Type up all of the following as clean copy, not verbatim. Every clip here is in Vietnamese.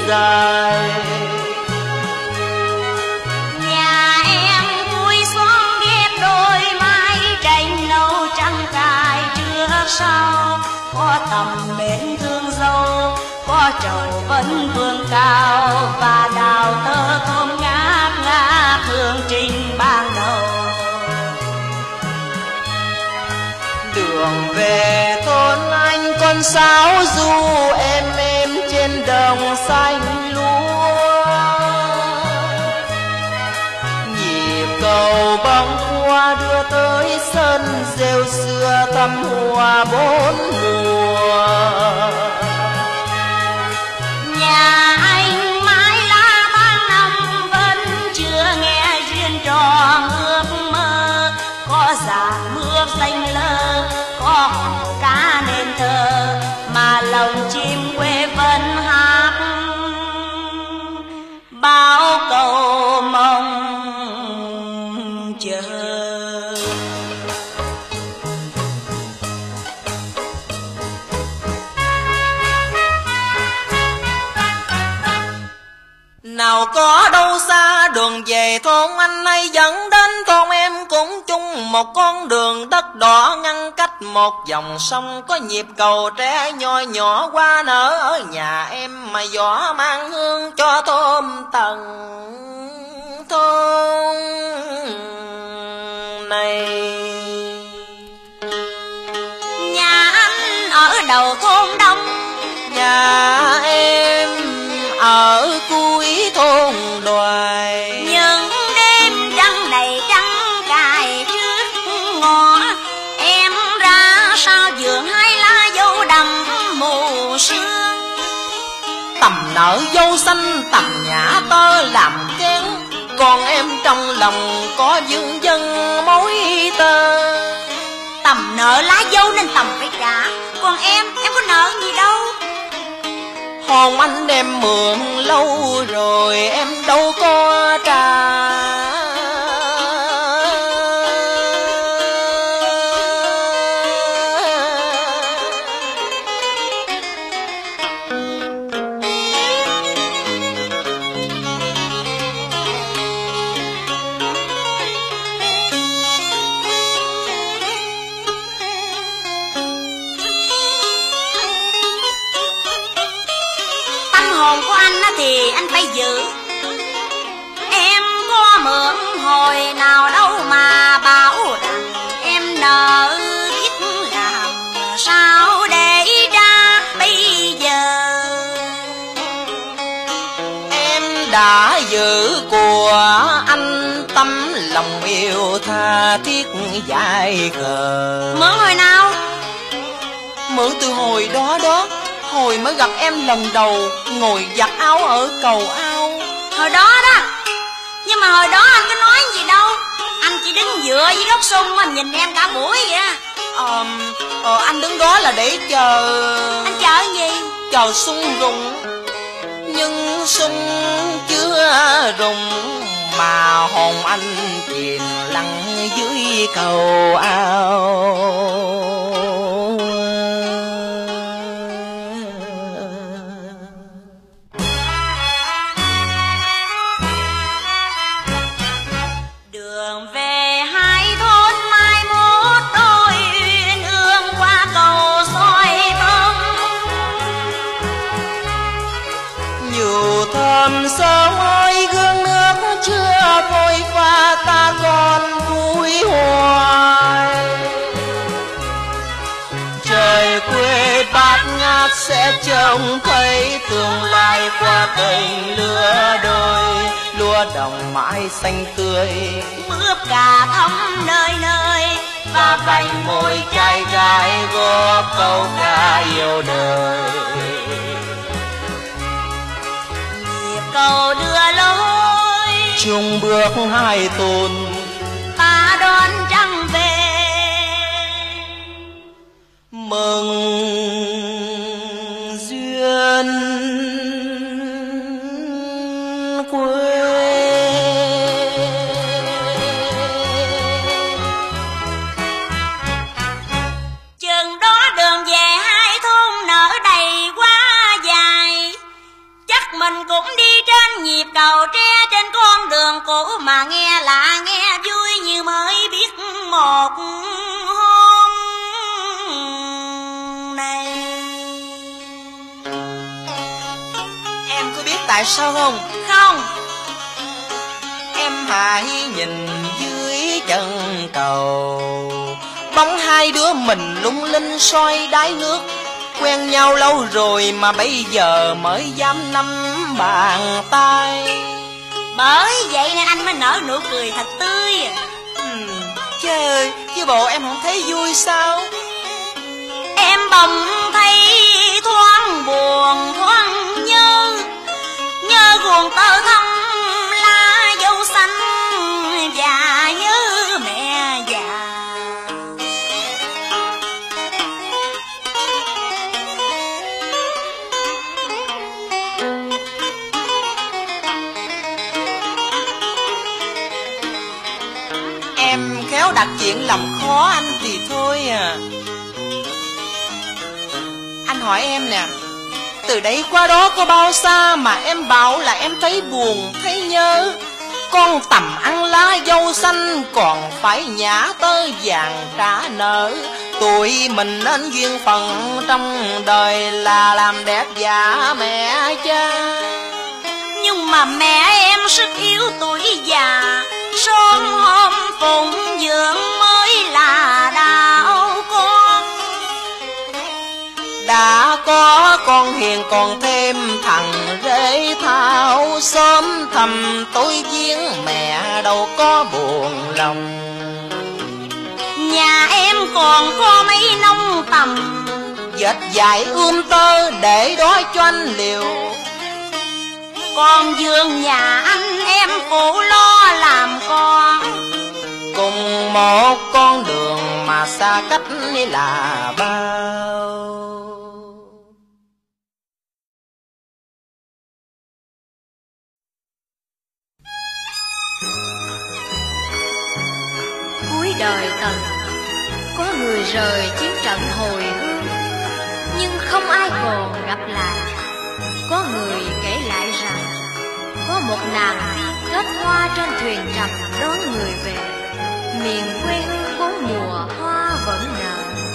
dài. Nhà em vui xóm ghép đôi mái tranh nâu trắng cài trước sau, có tầm mến thương dâu, có trầu vẫn vương cao và đào tơ thơm ngát ngát hương trình ban đầu. Đường về thôn anh con sáo du em trên đồng xanh lúa, nhịp cầu băng qua đưa tới sân rêu xưa thăm hoa bốn mùa. Nhà anh mãi lá ban năm vẫn chưa nghe duyên tròn ước mơ, có dàn mưa xanh lơ, có hồ cá nên thơ, mà lòng chim quê vẫn hát bao câu mong chờ. Nào có đâu xa đường về thôn anh nay dẫn đến thôn em cũng chung một con đường đất đỏ ngăn cách một dòng sông, có nhịp cầu tre nhoi nhỏ qua nở ở nhà em mà gió mang hương cho thơm tầng thôn này. Nhà anh ở đầu thôn đông, nhà em ở cuối thôn Đoài. những đêm trăng đầy trăng cài trước ngõ, em ra sao vườn hai lá dâu đầm mù sương. Tầm nở dâu xanh tầm nhã tơ làm kén, còn em trong lòng có vương dân mối tơ. Tầm nợ lá dâu nên tầm phải trả, còn em có nợ gì đâu. Hồn anh đem mượn lâu rồi em đâu có trả. Hồn của anh thì anh phải giữ, em có mượn hồi nào đâu mà bảo rằng em nợ biết làm sao để ra bây giờ. Em đã giữ của anh tâm lòng yêu tha thiết dài khờ. Mượn hồi nào? Mượn từ hồi đó đó, hồi mới gặp em lần đầu ngồi giặt áo ở cầu ao. Hồi đó đó, nhưng mà hồi đó anh có nói gì đâu, anh chỉ đứng dựa với gốc sung mà nhìn em cả buổi vậy á. Anh đứng đó là để chờ. Anh chờ gì? Chờ sung rụng, nhưng sung chưa rụng mà hồn anh chìm lặng dưới cầu ao. Sớm ơi gương nước chưa vội pha ta còn vui hoài. Trời quê bát ngát sẽ trông thấy tương lai qua cành lứa đôi. Lúa đồng mãi xanh tươi, mướp cà thắm nơi nơi và vành môi trai gái góp câu ca yêu đời. Cầu đưa lối chung bước hai thôn ta đón trăng về, mừng duyên quê. chừng đó đường về hai thôn nở đầy quá dài, chắc mình tại sao không? Không. Em hãy nhìn dưới chân cầu, bóng hai đứa mình lung linh soi đáy nước. Quen nhau lâu rồi mà bây giờ mới dám nắm bàn tay. Bởi vậy nên anh mới nở nụ cười thật tươi. Trời ơi, chứ bộ em không thấy vui sao? Em bỗng thấy thoáng buồn thoáng nhớ, nhớ guồng tơ thắm lá dâu xanh và nhớ mẹ già. Em khéo đặt chuyện làm khó anh thì thôi à. Anh hỏi em nè, từ đây qua đó có bao xa mà em bảo là em thấy buồn, thấy nhớ. Con tầm ăn lá dâu xanh còn phải nhả tơ vàng trả nợ. Tụi mình nên duyên phận trong đời là làm đẹp giả mẹ cha. Nhưng mà mẹ em sức yếu tuổi già, sớm hôm phụng dưỡng mới là đạo con. Đã có con hiền còn thêm thằng rể thao, sớm thầm tối giếng mẹ đâu có buồn lòng. Nhà em còn có mấy nông tầm, Dệt dài tơ để đó cho anh liều. còn giường nhà anh em phụ lo làm con. Cùng một con đường mà xa cách là bao. Cuối đời Tần, có người rời chiến trận hồi hương, nhưng không ai còn gặp lại. Có người kể lại rằng có một nàng tiên kết hoa trên thuyền trầm đón người về. Miền quê hương bốn mùa hoa vẫn nở.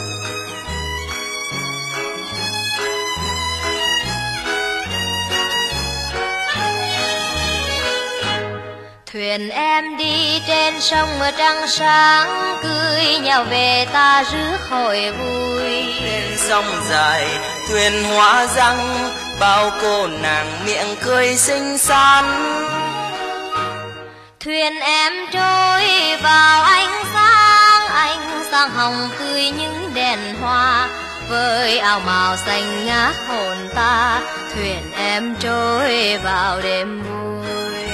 Thuyền em đi trên sông trăng sáng, cưới nhau về ta rước hồi vui. Trên sông dài thuyền hoa răng, bao cô nàng miệng cười xinh xắn. Thuyền em trôi vào ánh sáng hồng tươi những đèn hoa. Với áo màu xanh ngát hồn ta, thuyền em trôi vào đêm vui.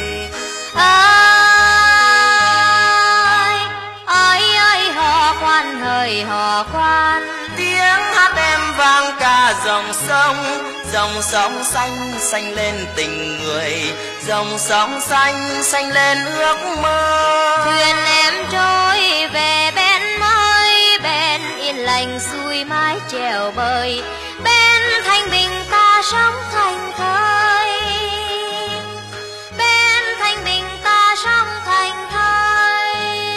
Ơi hò khoan hỡi hò khoan, Tiếng hát em vang cả dòng sông xanh xanh lên tình người, dòng sông xanh xanh lên ước mơ. thuyền em trôi về bên mới, bên yên lành xuôi mái chèo bơi, bên thanh bình ta sống thành thơi, bên thanh bình ta sống thành thơi,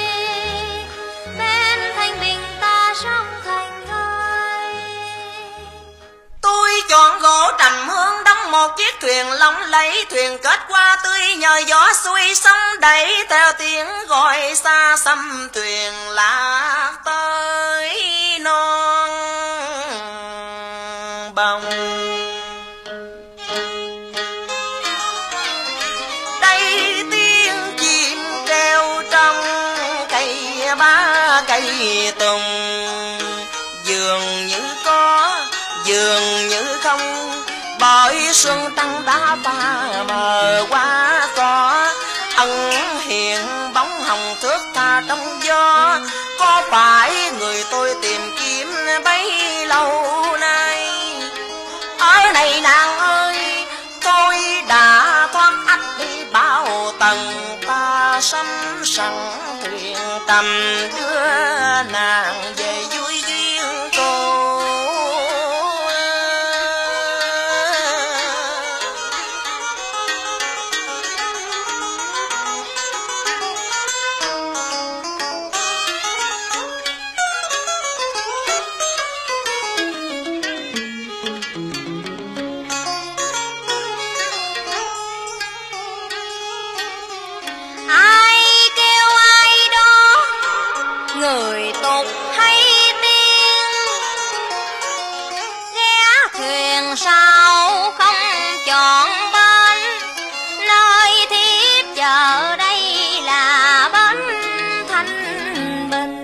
bên thanh bình ta sống thành thơi. Tôi chọn gỗ trầm hương đóng một chiếc thuyền lóng lẫy, thuyền kết qua tươi nhờ gió xuôi sóng đẩy, theo tiếng gọi xa xăm thuyền lạc tới non bồng. Đây tiếng chim kêu trong cây ba cây tùng, dường như có dường như không, bởi xuân trăng đã pha mờ quá có. Ân hiện bóng hồng thước tha trong gió, có phải người tôi tìm kiếm bấy lâu nay. Ở này nàng ơi, tôi đã thoát ách đi bao tầng, ta sắm sẵn thuyền tầm đưa nàng về vui duyên cô. người tục hay tiên, ghé thuyền sao không chọn bên, nơi thiếp chờ đây là bến Thanh Bình.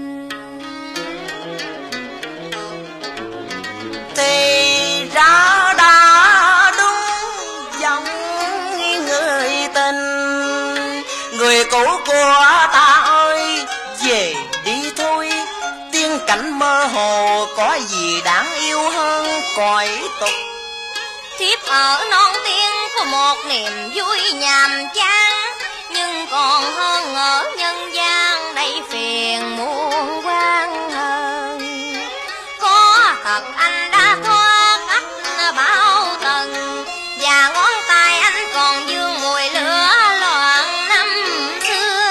Thì ra đã đúng giọng người tình, người cũ của ta ơi về đi thôi. Tiên cảnh mơ hồ có gì đáng yêu hơn cõi tục. Thiếp ở non tiên có một niềm vui nhàm chán, nhưng còn hơn ở nhân gian đầy phiền muôn quan hơn. Có thật anh đã thoát ách bao tầng, và ngón tay anh còn vương mùi lửa loạn năm xưa.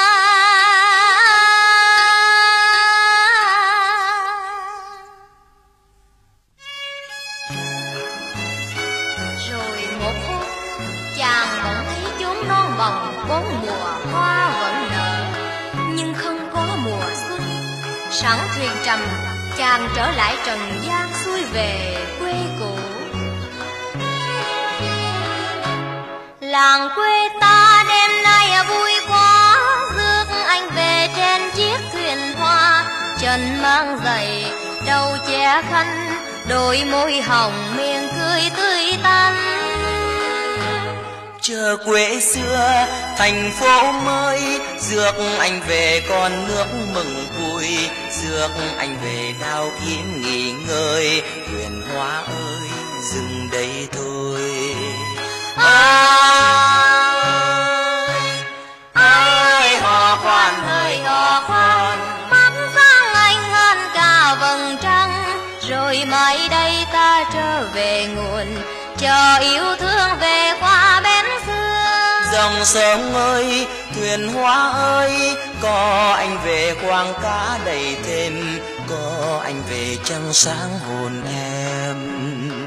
Rồi một hôm chàng bỗng thấy chốn non bồng bốn mùa hoa vẫn nở, nhưng không có mùa xuân. Sẵn thuyền trầm, chàng trở lại trần gian xuôi về quê cũ. Làng quê ta đêm nay vui quá, rước anh về trên chiếc thuyền hoa. Trần mang giày, đầu che khăn, đôi môi hồng miệng cười tươi tắn. Chờ quê xưa thành phố mới, rước anh về con nước mừng vui, rước anh về đao kiếm nghỉ ngơi. Thuyền hoa ơi dừng đây thôi. Ơi hò khoan Hơi hò khoan mắt sáng anh hơn cả vầng trăng, rồi mai đây ta trở về nguồn, chờ yêu thương về qua bến xưa. dòng sông ơi thuyền hoa ơi, có anh về khoang cá đầy thêm, có anh về trăng sáng hồn em.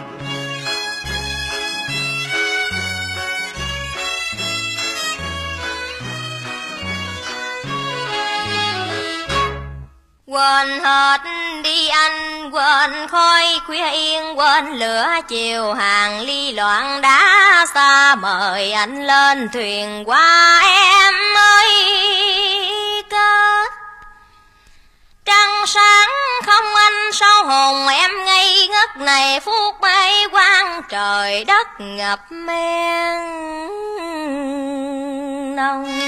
Quên hết đi anh, quên khói khuya yên, quên lửa chiều hàng ly loạn đã xa. Mời anh lên thuyền qua em ơi cơ. Trăng sáng không anh sao hồn em ngây ngất này, phút bay quang trời đất ngập men nồng.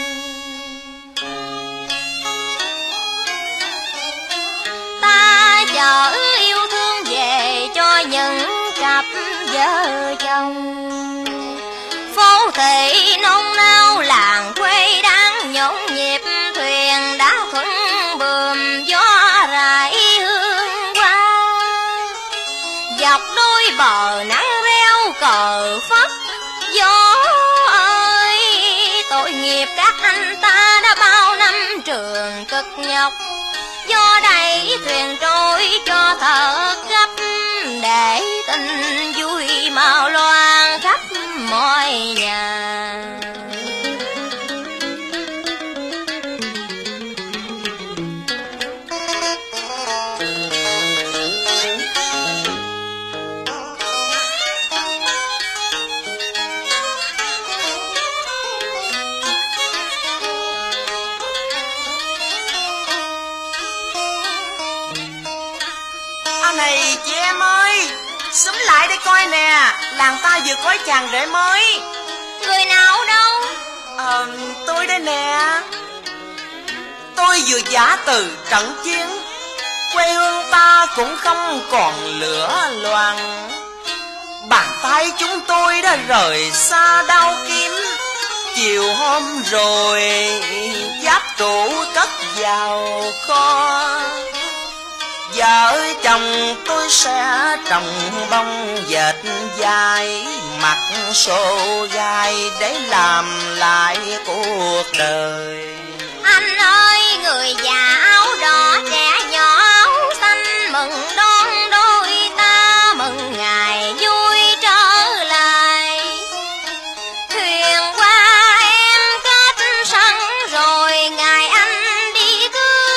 Chờ yêu thương về cho những cặp vợ chồng. Phố thị nôn nao làng quê đang nhộn nhịp, thuyền đã thuận buồm gió rải hương qua. Dọc đôi bờ nắng reo cờ phất, gió ơi tội nghiệp các anh ta đã bao năm trường cực nhọc. Do đẩy thuyền trôi cho thật gấp, để tình vui màu loan khắp mọi nhà. Này chị em ơi, xúm lại đây coi nè, làng ta vừa có chàng rể mới. Người nào đâu? Tôi đây nè. Tôi vừa giả từ trận chiến, quê hương ta cũng không còn lửa loạn. Bàn tay chúng tôi đã rời xa đao kiếm, chiều hôm rồi giáp trụ cất vào kho. Vợ chồng tôi sẽ trồng bông dệt dài, mặc xô gai để làm lại cuộc đời. Anh ơi người già áo đỏ trẻ nhỏ áo xanh, mừng đón đôi ta mừng ngày vui trở lại. Thuyền qua em kết sẵn rồi ngày anh đi cưới,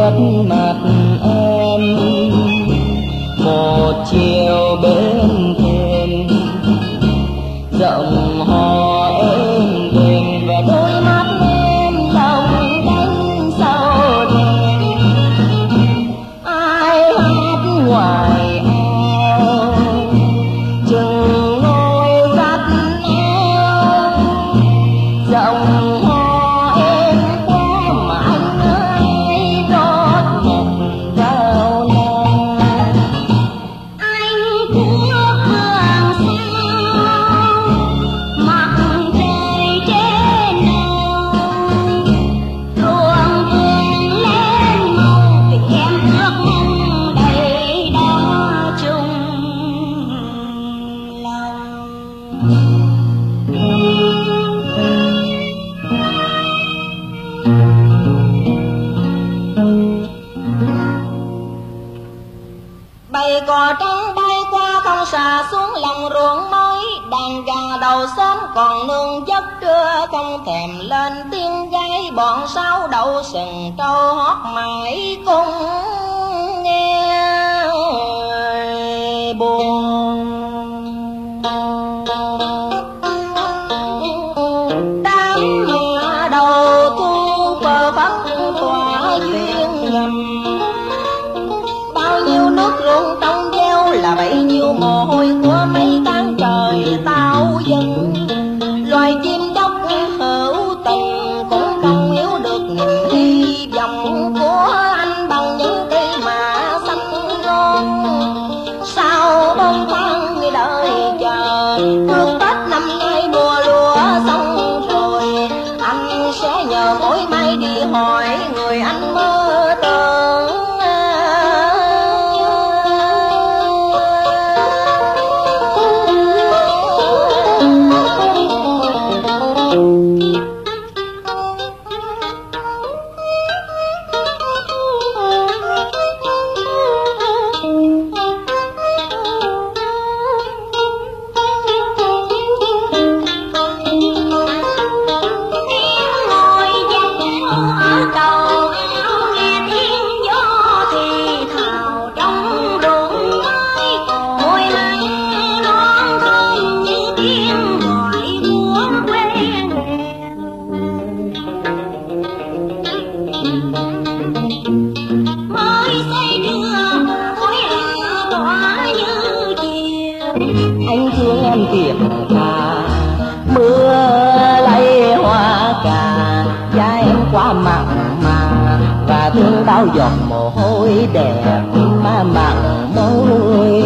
trước mặt em, một chiều bên thềm rộng hò êm đềm, và đôi mắt em lòng đánh sâu đêm. Ai hát ngoài ao chừng ngôi vắt eo, rộng hò êm quá mà anh ơi rót một vào lòng. Anh cũng phương sao mặt trời trên đầu, ruộng vườn lên màu vì em ước mong đầy đau chung lòng. Bầy cò trắng bay qua không xà xuống lòng ruộng mới, đàn gà đầu xóm còn nương giấc trưa không thèm lên tiếng gáy, bọn sáo đậu sừng trâu hót mãi cũng nghe buồn. Đám mẹ đầu thu bờ bắc tỏa duyên ngầm, bao nhiêu nước ruộng trong gieo là bấy nhiêu mồ hôi của mấy tháng trời tao dần. Loài chim đốc hữu tình cũng không hiểu được niềm hy vọng của anh bằng những cây mạ xanh ngon. Sau 4 tháng đợi chờ, thương Tết năm nay mùa lúa xong rồi, anh sẽ nhờ mỗi mai đi hỏi người anh mơ tưởng. Anh thương em thiệt thà, mưa lấy hoa cà, da em quá mặn mà, và thương bao giọt mồ hôi đẹp mà mặn môi.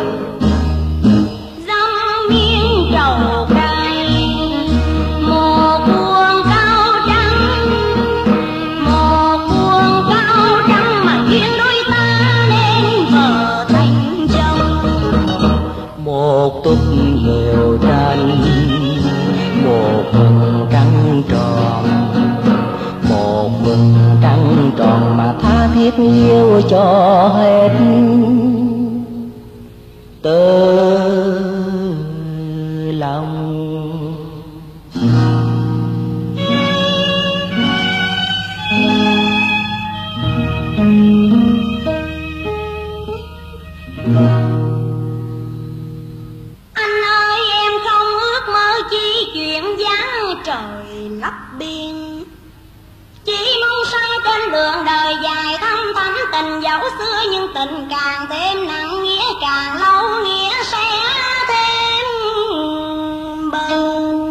Dăm miếng trầu cay, một vuông cao trắng, một vuông cao trắng mà duyên đôi ta nên vợ thành chồng. Một túp lều tranh, một vầng trăng tròn, một vầng trăng tròn mà tha thiết yêu cho hết từ lòng. Anh ơi em không ước mơ chi chuyện vắng trời lấp biên, chỉ mong sao trên đường đời dài thăm thắm tình dẫu xưa, nhưng tình càng thêm nặng nghĩa càng lâu nghĩa sẽ thêm bền.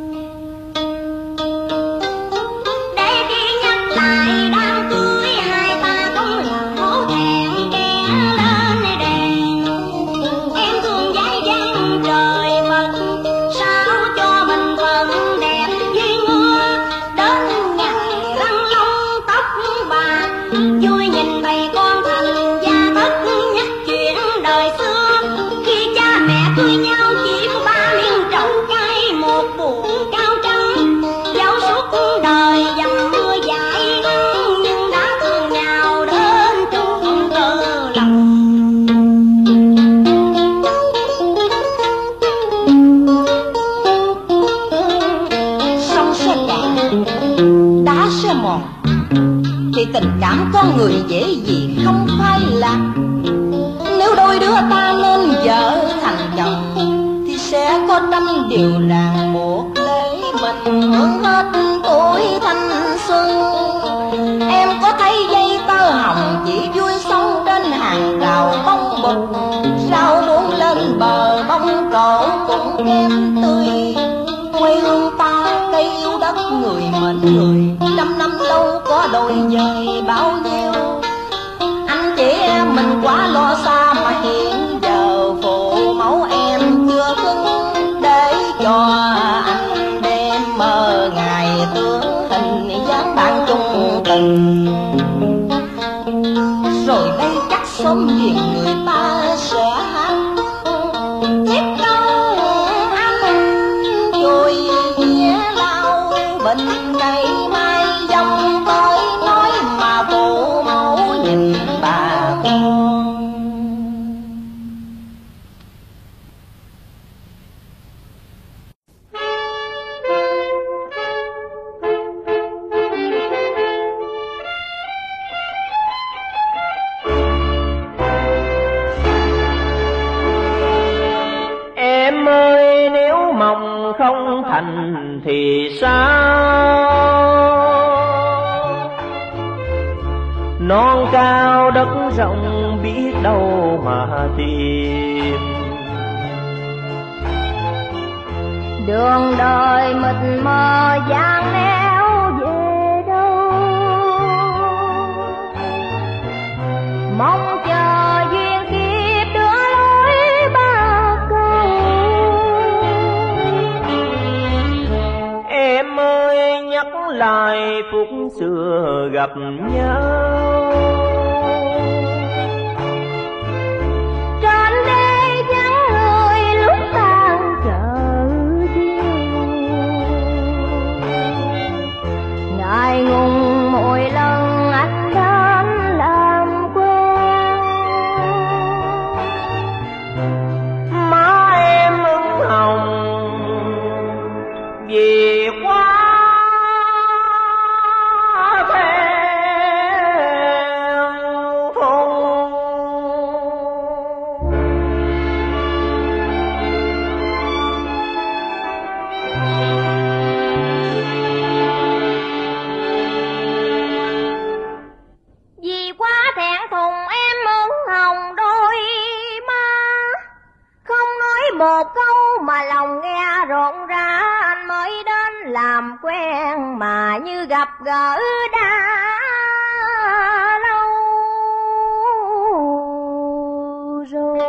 Để khi nhắc lại đám cưới hai ta cũng là hổ thẹn kẻ lên đèn. Em thương dãi dáng trời Phật, sao cho mình phận đẹp duyên mưa, đến ngày răng long tóc bạc vui nhìn bầy con thành gia tất nhắc chuyện đời xưa. Khi cha mẹ cưới nhau chỉ có 3 miếng trầu cay, một buồng cao trắng, dẫu suốt đời dầm mưa dãi nắng, nhưng đã thương nhau đến trọn cơ lòng. Sông sẽ cạn, đá sẽ mòn, thì tình cảm con người dễ gì không phai lạc. Nếu đôi đứa ta nên vợ thành chồng thì sẽ có trăm điều ràng buộc để mình hưởng hết tuổi thanh xuân. Em có thấy dây tơ hồng chỉ vui sống trên hàng rào bông bục, sao muốn lên bờ bông trổ cũng kém tươi. Quê hương ta cây yêu đất người mến người, trăm năm lâu có đôi dời bao nhiêu. Anh chị em mình quá lo xa mà hiện giờ phụ mẫu em chưa cứng, để cho anh đêm mơ ngày tướng hình dáng bạn chung tình. Rồi đây chắc sớm liền người ta sẽ hát chiếc câu anh rồi lao bình ngày mai dòng tới nói mà phụ mẫu nhìn bà con. Em ơi nếu mong không thành thì sao? Non cao đất rộng biết đâu mà tìm. Đường đời mịt mờ gian néo về đâu, mong chờ duyên kiếp đưa lối ba câu. Em ơi nhắc lại phút xưa gặp nhau, Trên đây vắng người lúc tan chợ chiều, ngại ngùng mỗi lần anh đến làm quen. má em ửng hồng vì quá Vì quá thẹn thùng em ửng hồng đôi má, không nói một câu mà lòng nghe rộn rã. Anh mới đến làm quen mà như gặp gỡ đã lâu rồi.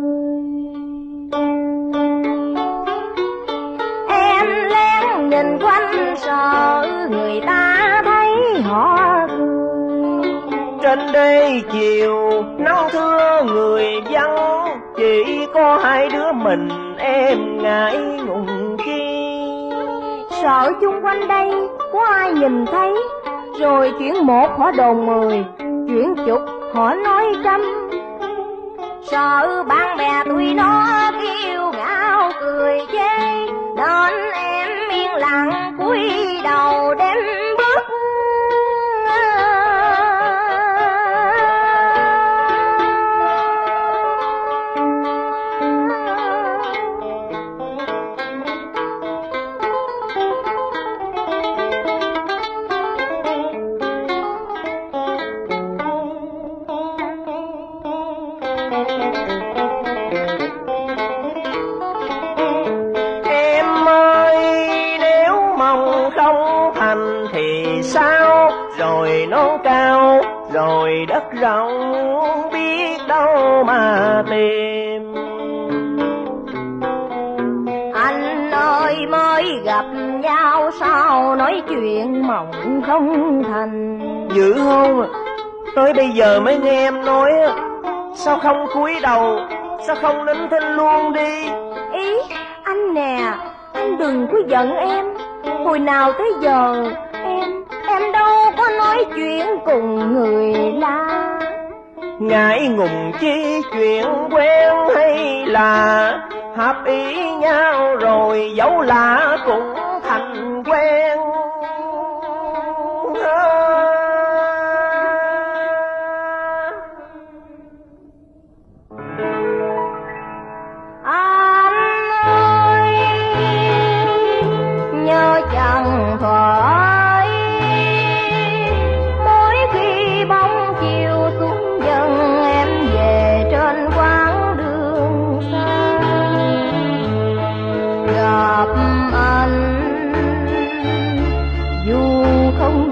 Em lén nhìn quanh sợ người ta thấy họ cười. trên đây chiều nắng thưa người vắng, chỉ có hai đứa mình em ngại ngùng chi. Sợ chung quanh đây có ai nhìn thấy, rồi chuyển một họ đồn 10, chuyển chục họ nói trăm. Sợ bạn bè tụi nó kêu ngạo cười chê, nên em yên lặng cúi đầu đem bước. Em ơi nếu mong không thành thì sao? Rồi non cao rồi đất rộng biết đâu mà tìm. Anh ơi mới gặp nhau sao nói chuyện mộng không thành. Dữ không à? Tới bây giờ mới nghe em nói, sao không cúi đầu, sao không nín thinh luôn đi. Ý anh nè, anh đừng có giận em. Hồi nào tới giờ em đâu có nói chuyện cùng người lạ. Ngại ngùng chi chuyện quen hay là hợp ý nhau rồi dẫu lạ cũng thành quen.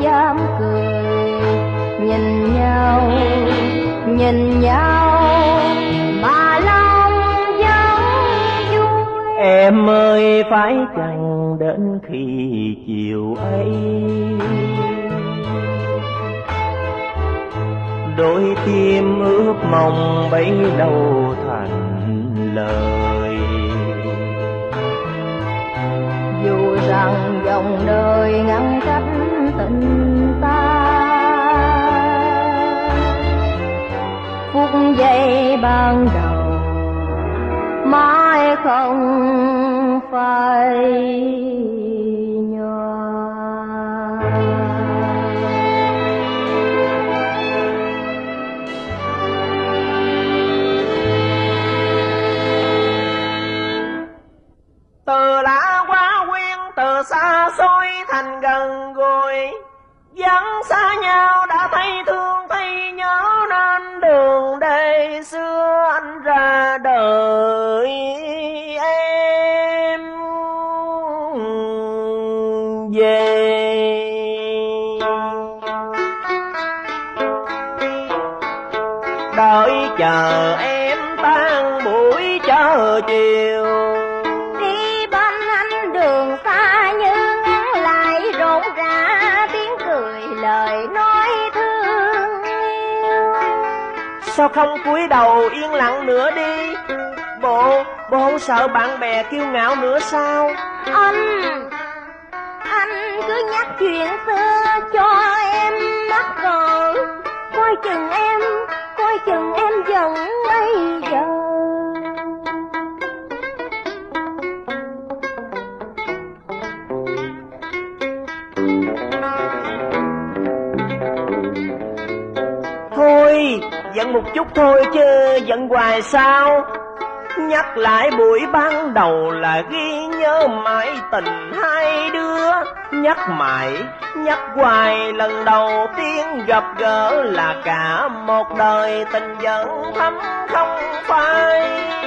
dám cười, nhìn nhau mà lòng vẫn vui. Em ơi phải chăng đến khi chiều ấy, đôi tim ước mong bấy lâu thành lời. Dù rằng dòng đời ngăn cách tình ta, phút giây ban đầu mãi không phai nhòa. Từ lạ quá quyên, từ xa xôi thành gần gũi, vẫn xa nhau đã thấy thương thấy nhớ, nên đường đây xưa anh ra đời em về. Đợi chờ em tan buổi chờ chiều, Đi bên anh đường xa như ngắn lại rộn rã tiếng cười lời nói thương yêu. sao không cúi đầu yên lặng nữa đi? Bộ không sợ bạn bè kiêu ngạo nữa sao? Anh cứ nhắc chuyện xưa cho em mắc cỡ, coi chừng em giận bây giờ. Thôi, giận một chút thôi chứ giận hoài sao? Nhắc lại buổi ban đầu là ghi nhớ mãi tình hai đứa. Nhắc mãi, nhắc hoài lần đầu tiên gặp gỡ là cả một đời tình vẫn thắm không phai.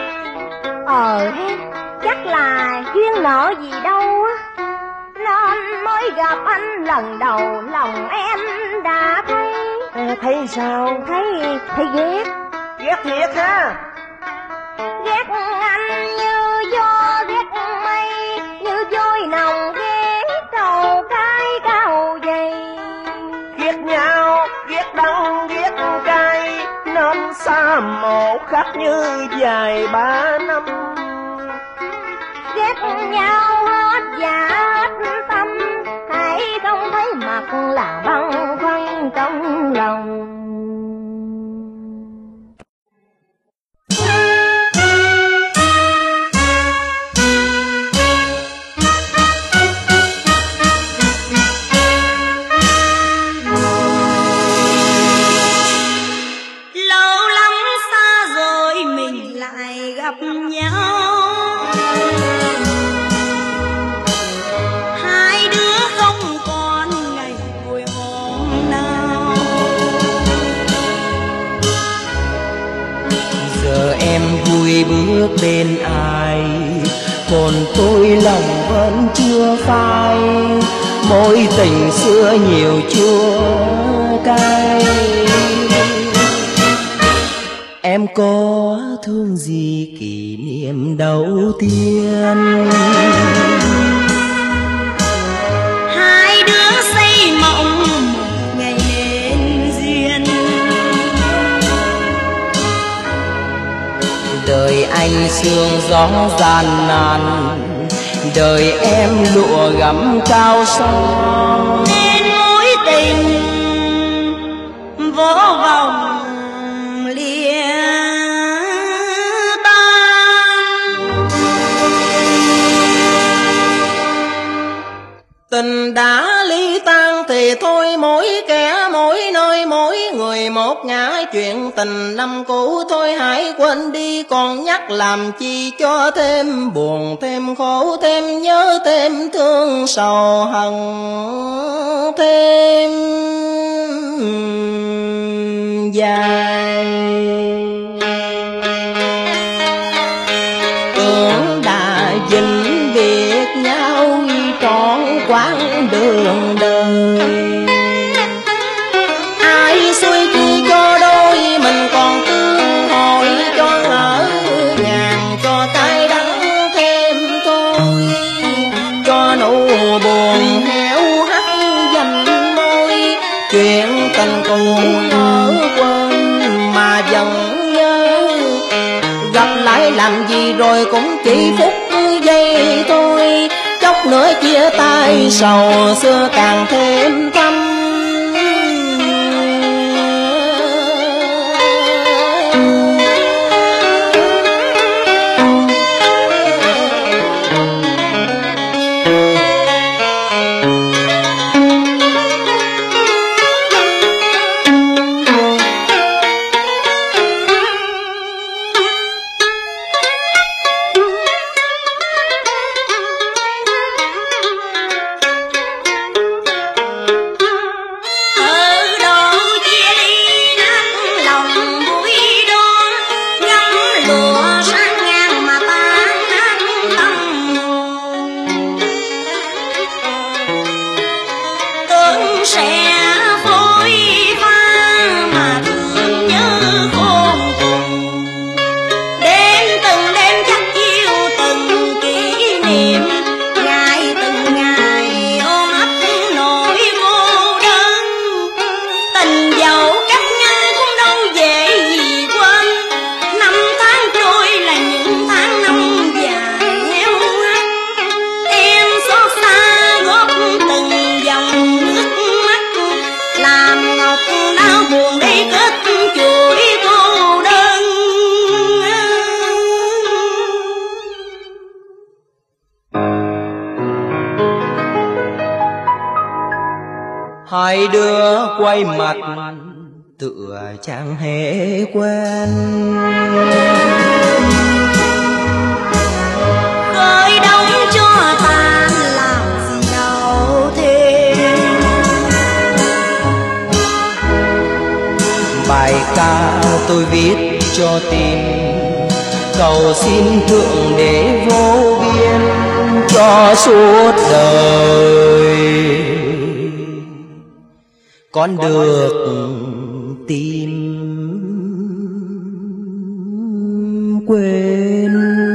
Chắc là duyên nợ gì đâu á, nên mới gặp anh lần đầu lòng em đã thấy. Thấy sao? Thấy ghét. Ghét thiệt ha. Ghét anh như gió ghét mây, như vôi nồng ghét cầu cái cao dày. Ghét nhau, ghét đắng, ghét cay, nên xa một khắc như dài 3 năm. Ghét nhau hết dạ hết tâm, hãy không thấy mặt là băn khoăn trong lòng. Lâu lắm xa rồi mình lại gặp nhau, hai đứa không còn ngày vui hôm nào. Giờ em vui bước bên ai, còn tôi lòng vẫn chưa phai. Mối tình xưa nhiều chua cay, em có thương gì kỷ niệm đầu tiên. Hai đứa xây mộng một ngày nên duyên, đời anh sương gió gian nan, đời em lụa gấm cao son. nên mối tình vô vọng lìa tan. Tình đã ly tan thì thôi, mỗi kẻ mỗi nơi mỗi người một ngã. Chuyện tình năm cũ thôi hãy quên đi, còn nhắc làm chi cho thêm buồn thêm khổ, thêm nhớ thêm thương sầu hận thêm dài. Tưởng đã vĩnh biệt nhau trọn quãng đường đời, tình cũ ngỡ quên mà vẫn nhớ. Gặp lại làm gì rồi cũng chỉ phút giây thôi, chốc nữa chia tay sầu xưa càng thêm thâm. Hai đứa quay mặt tựa chẳng hề quen, khơi đông cho ta làm gì đâu thêm. Bài ca tôi viết cho tim, cầu xin Thượng Đế vô biên cho suốt đời con được tìm quên.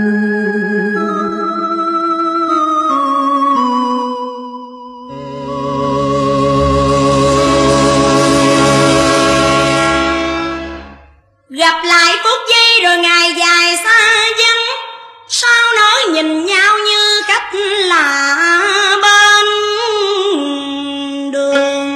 Gặp lại phút giây rồi ngày dài xa vắng, sao nỡ nhìn nhau như cách lạ bên đường.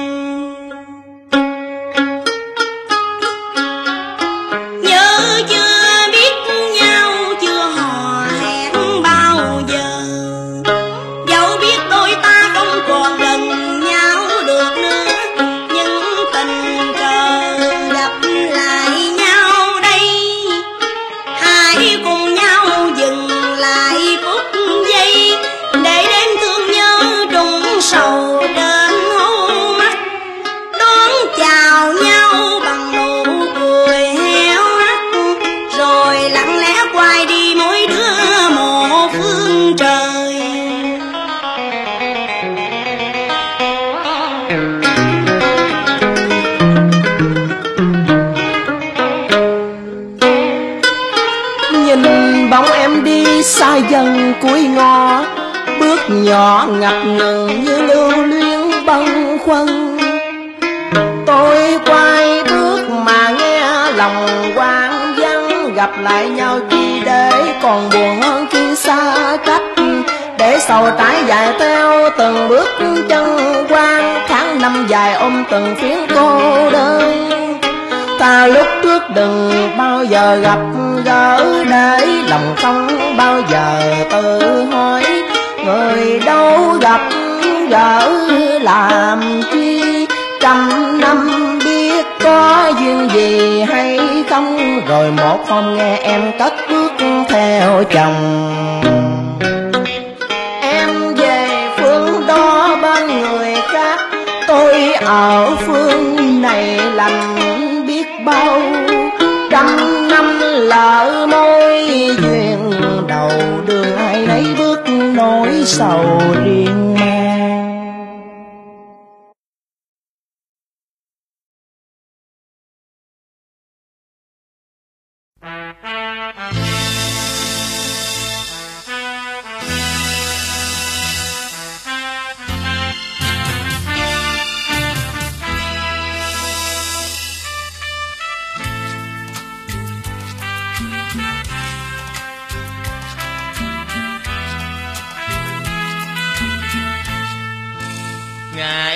Nhớ chưa biết nhau chưa hò hẹn bao giờ, dẫu biết đôi ta không còn gần nhau được nữa, nhưng tình cờ gặp lại nhau đây. Hãy cùng nhau dừng lại phút giây để đến thương nhớ trùng sầu đến hốc mắt, đón chào nhau bằng nụ cười héo hắt, rồi lặng lẽ quay đi mỗi đứa một phương trời. Nhìn bóng em đi xa dần cuối ngõ, bước nhỏ ngập ngừng như lưu luyến bâng khuâng. Tôi quay bước mà nghe lòng hoang vắng, gặp lại nhau chỉ để còn buồn hơn khi xa cách, để sầu trái dài theo từng bước chân quan. Tháng năm dài ôm từng phiến cô đơn, ta lúc trước đừng bao giờ gặp gỡ, để lòng không bao giờ tự hỏi người đâu gặp gỡ làm chi. Trăm năm biết có duyên gì hay không, rồi một hôm nghe em cất bước theo chồng. Em về phương đó bên người khác, tôi ở phương này lành biết bao. Trăm năm lỡ môi duyên đầu, đường ai nấy bước nỗi sầu riêng mang.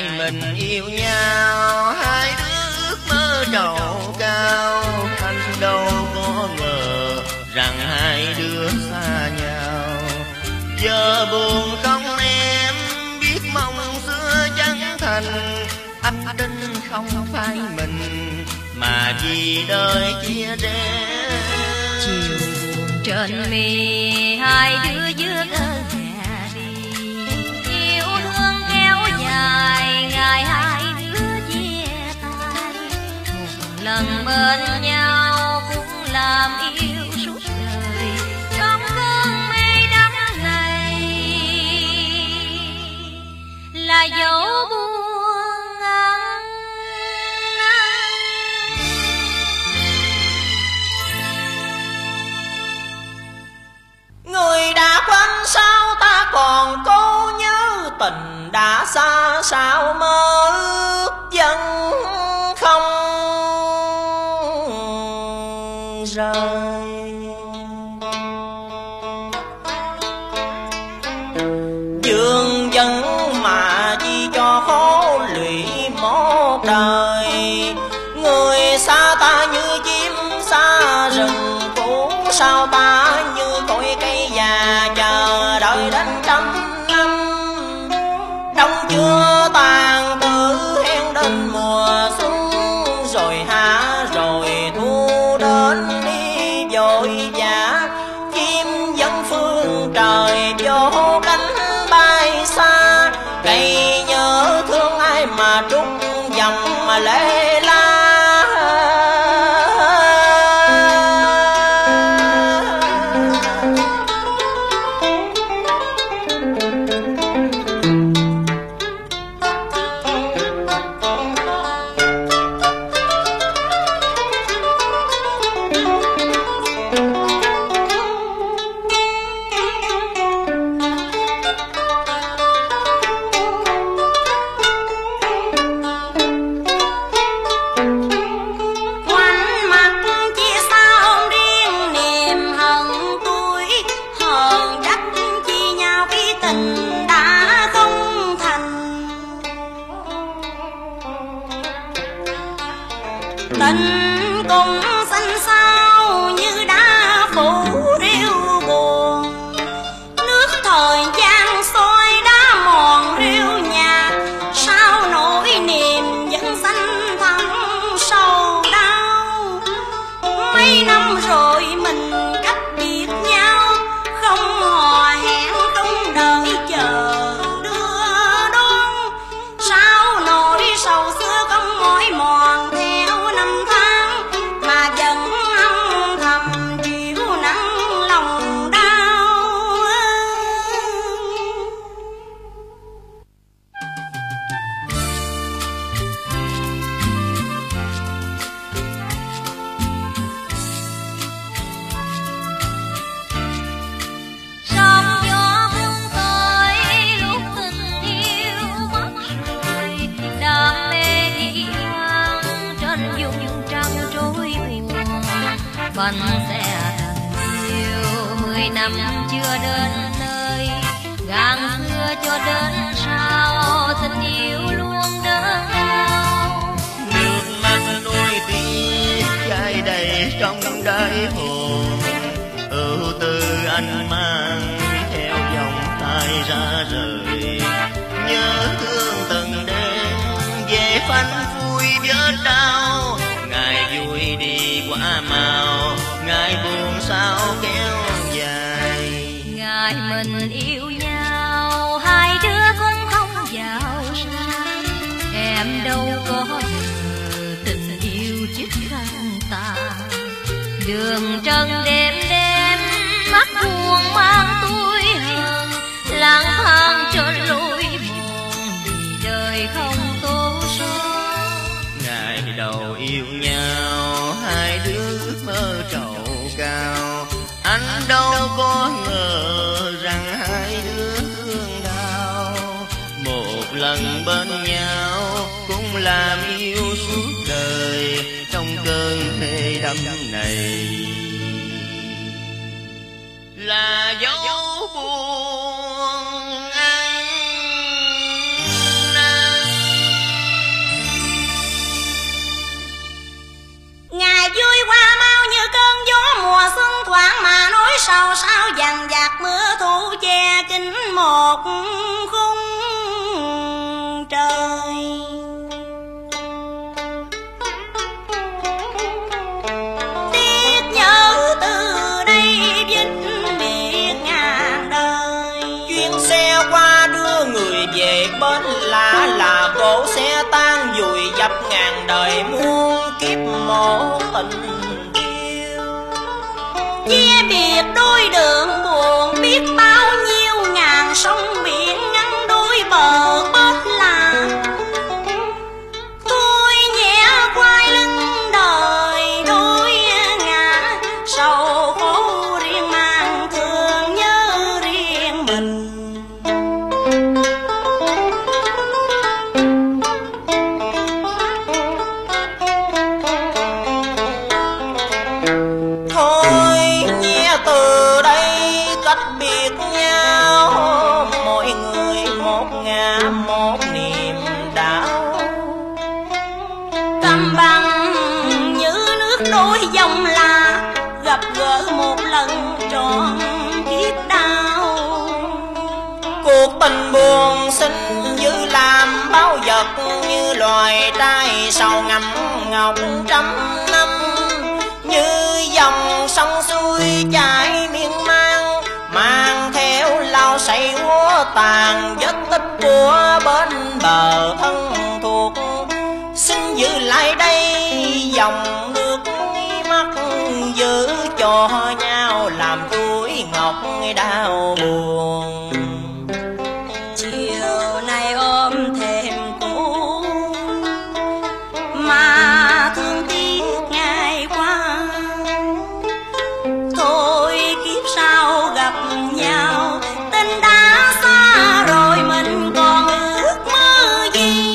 mình yêu nhau, hai đứa ước mơ trầu cao. Anh đâu có ngờ rằng hai đứa xa nhau. Giờ buồn không em biết mong xưa chẳng thành. Anh tin không phải mình mà vì đời chia rẽ. Chiều buồn trên mi hai đứa dứt nhà đi, yêu thương kéo dài ngày hai đứa chia tay. Một lần bên nhau cũng làm yêu suốt đời, trong cơn mê đắm này là dấu buồn ân. Người đã quên sao ta còn cố nhớ, tình đã xa sao mơ ước vẫn không rời. Dương dân mà chi cho khổ lụy một đời, người xa ta như chim xa rừng cũ, sao ta như cội cây già chờ đợi đến trăm năm. Đông chưa tàn tự hẹn đến mùa xuân, rồi hạ rồi thu đến đi vội vã. Chim vẫn phương trời vô cánh bay xa, cây nhớ thương ai mà trút dòng mà lệ la. Tình cũng xanh xao như đã phủ rêu buồn, nước thời gian soi đá mòn rêu nhạt. Sao nỗi niềm vẫn xanh thẳm sâu đau, mấy năm rồi mình cách biệt nhau, không hò hẹn trong đời chờ đưa đón. Sao nỗi sầu xưa không mỏi mòn theo năm tháng, mà vẫn âm thầm chịu nắng lòng đau. Sóng gió buông tới lúc tình yêu mất rồi, đam mê đi hoang trên vùng trăng trôi buồn. Bánh xe tình yêu 10 năm chưa đến nơi, gan xưa cho đến sau tình yêu luôn đớn đau. Nước mắt nuối tiếc chai đầy trong đáy hồn, ưu tư anh mang theo dòng tay ra rời. Nhớ thương từng đêm về phanh vui vết đau, ngày vui đi qua màu, ngày buồn sao kéo dài. Ngày mình yêu nhau hai đứa cũng không giàu sang, em đâu có ngờ tình yêu chiếc khăn tàn. Đường trần đêm đêm mắt buồn mang túi hờn, lang thang trên lối mòn vì đời không tô son. Ngày đầu yêu nhau hai đứa ước mơ trầu cao, anh đâu có ngờ rằng hai đứa thương đau. Một lần bên nhau cũng làm yêu suốt đời, trong cơn mê đắm này là dấu buồn ăn năn. vàng dạt mưa thu che kín một khung trời. Tiếc nhớ từ đây vĩnh biệt ngàn đời. Chuyến xe qua đưa người về bến lạ là cỗ xe tan vùi dập ngàn đời muôn kiếp một tình yêu. Chia biệt đôi đường buồn biết bao nhiêu ngàn sông biển ngăn đôi bờ bớt lạ. Tôi nhẹ quay lưng đời đôi ngả, sầu khổ riêng mang thương nhớ riêng mình. Thôi nhé từ đây cách biệt nhau, mỗi người một ngã một niềm đau. Cầm bằng như nước đôi dòng là gặp gỡ một lần trọn kiếp đau. Cuộc tình buồn xinh như làm bao vật, như loài trai sầu ngậm ngọc trăm năm. Như dòng sông xuôi chảy miên man, mang theo lao say úa tàn vết tích của bên bờ thân thuộc. Xin giữ lại đây dòng nước mắt, giữ cho nhau làm chuỗi ngọc đau buồn. Chiều nay ôm thềm cũ mà thương tiếc ngày qua. Thôi kiếp sau gặp nhau, tình đã xa rồi mình còn ước mơ gì.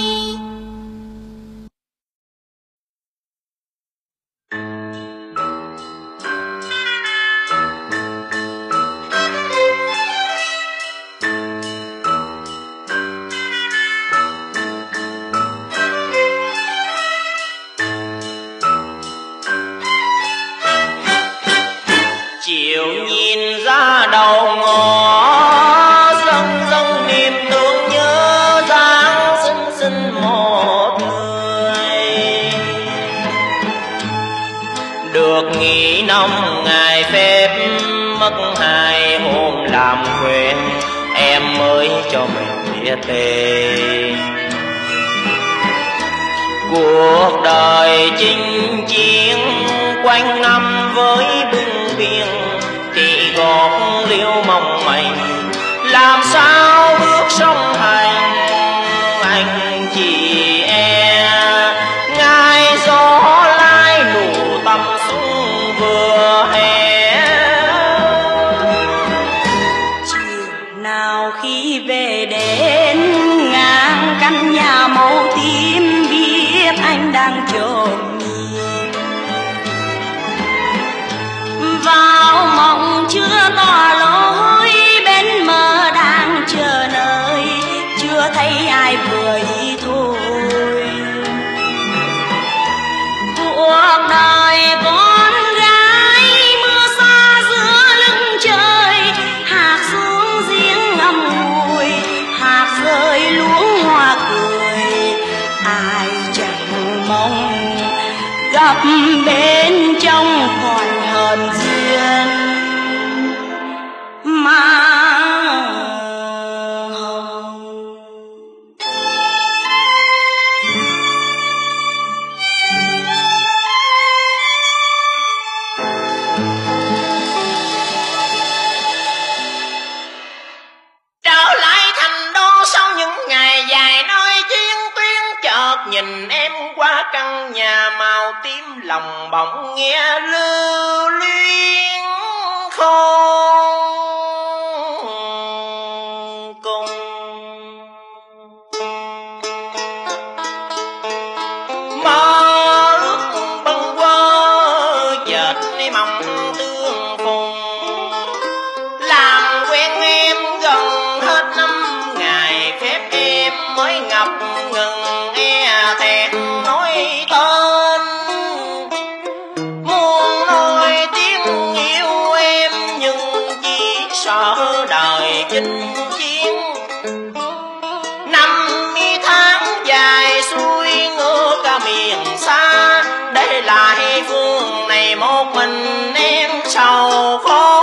Chiều nhìn ra đầu ngõ, dâng dâng niềm thương nhớ dáng xinh xinh một người. Được nghỉ 5 ngày phép, mất 2 hôm làm quen, em mới cho mình biết tên. Cuộc đời chinh chiến quanh năm với bưng biên, thì gót liêu mong manh làm sao bước song hành. Anh chị em ngài gió lai nụ tầm sung vừa hè. Chiều nào khi về đến ngang căn nhà màu tím, biết anh đang chờ nhìn. Vào mộng chưa tỏ lối, bên mơ đang chờ nơi, chưa thấy ai vừa ý thôi. Cuộc đời con gái mưa xa giữa lưng trời, hạt xuống giếng ngầm ngùi, hạt rơi luống hoa cười. Ai chẳng mong gặp bên trong còn hờn duyên mà hồng. Trở lại thành đô sau những ngày dài nơi chiến tuyến, chợt nhìn em qua căn nhà màu tím, lòng bỗng nghe lưu luyến khôn cùng. Mơ ước bâng quơ chợt mong tương phùng, làm quen em gần hết 5 ngày phép, em mới ngập ngừng e thẹn nói tên. Muốn nói tiếng yêu em nhưng để lại phương này một mình em sầu khổ.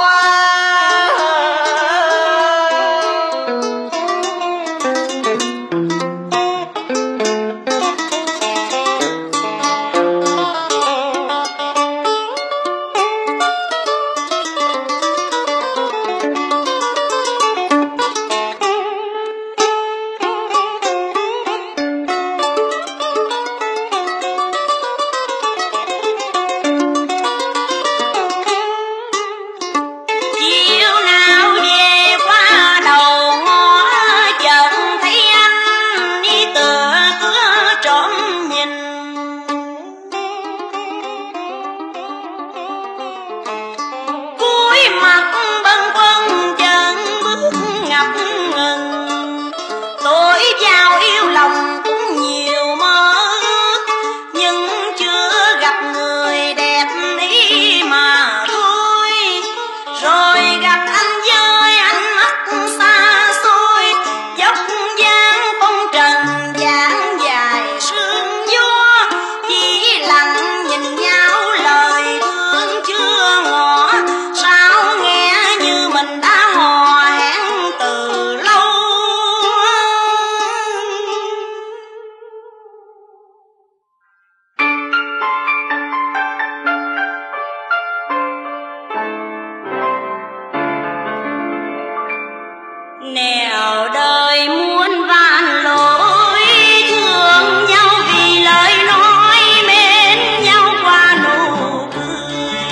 Nẻo đời muôn vàn lối, thương nhau vì lời nói, mến nhau qua nụ cười.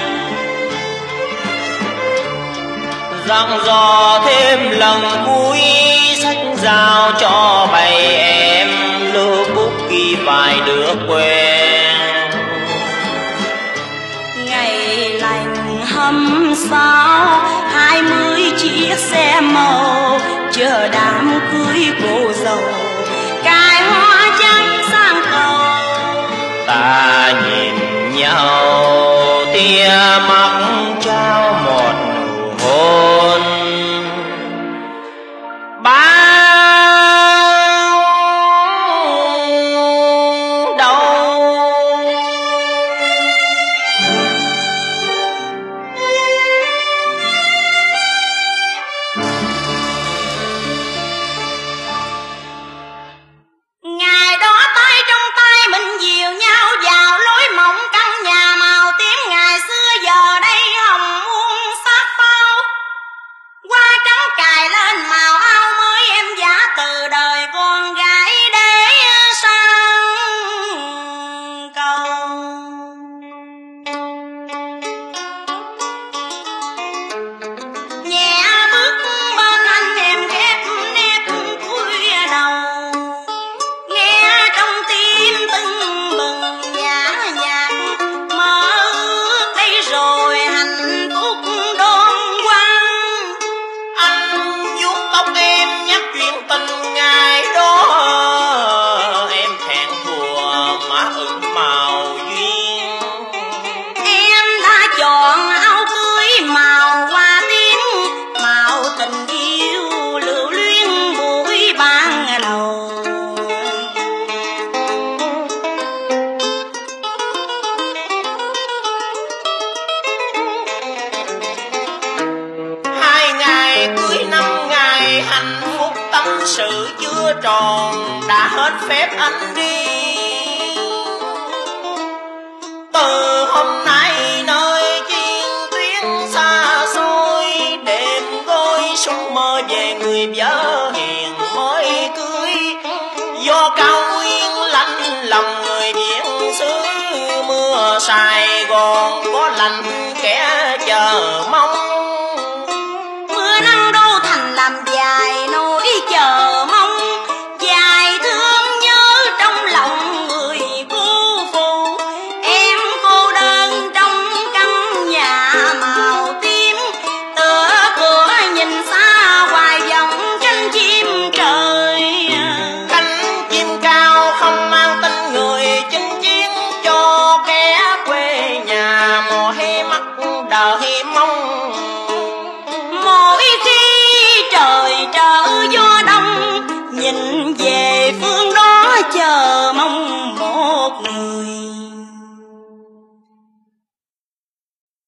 Dặn dò thêm lần cuối, sách giao cho bầy em, lưu bút ghi vài đứa quen. Ngày lành hâm sao 20 chiếc xe màu, chờ đám cưới cô dâu cài hoa trắng sang cầu. Ta nhìn nhau tia mắt trao một nụ hôn, bao đau. Ngày đó tay trong tay mình dìu nhau vào lối mộng căn nhà màu tím ngày xưa, giờ đây hồng muôn sắc phao. Hoa trắng cài lên màu áo mới em giả từ đời con gái để sang cầu. Nhẹ bước bên anh em khép nếp cúi đầu, nghe trong tim tưng bừng nhã nhạc, mơ ước đây rồi hạnh phúc đôn quang. Anh vuốt tóc em nhắc chuyện tình ngày đó, em thẹn thùa má ửng màu duyên. Em đã chọn áo cưới màu hoa tím, màu tình yêu lưu luyến buổi ban đầu. Hai ngày cưới 5 ngày hạnh phúc, tâm sự chưa tròn đã hết phép anh đi. Từ hôm nay nơi chiến tuyến xa xôi, đêm gối súng mơ về người vợ hiền mới cưới. Do cao nguyên lạnh lòng người biển xứ, mưa Sài Gòn có lạnh kẻ chờ